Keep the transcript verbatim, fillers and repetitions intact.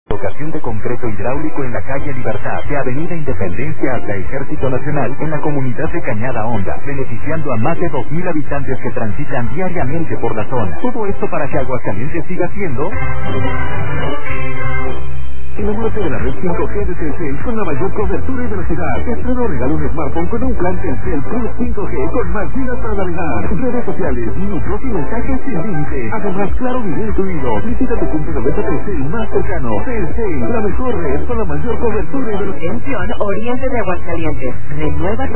Locación de concreto hidráulico en la calle Libertad, de Avenida Independencia hasta Ejército Nacional, en la comunidad de Cañada Honda, beneficiando a más de dos mil habitantes que transitan diariamente por la zona. Todo esto para que Aguascalientes siga siendo... Enamórate de la red cinco G de Telcel con la mayor cobertura y velocidad. Estreno regalo un smartphone con un plan Telcel Plus cinco G con más gigas para navegar. Redes sociales, minutos y mensajes sin límite. Además, claro video incluido. Visita tu punto de venta Telcel más cercano. Telcel, la mejor red con la mayor cobertura y velocidad. Atención, Oriente de Aguascalientes. Renueva tu